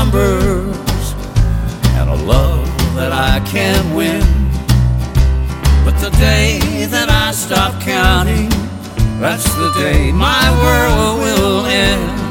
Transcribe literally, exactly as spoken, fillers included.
numbers and a love that I can't win. But the day that I stop counting, that's the day my world will end.